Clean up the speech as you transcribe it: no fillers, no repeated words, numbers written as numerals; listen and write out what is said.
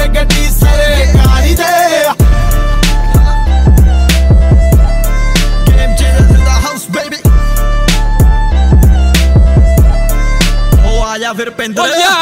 ਗੱਡੀ ਸਾਰੇ ਕਾਲੀ ਦੇ Game changers in the house baby ਉਹ ਆਇਆ ਫਿਰ ਪਿੰਦਰ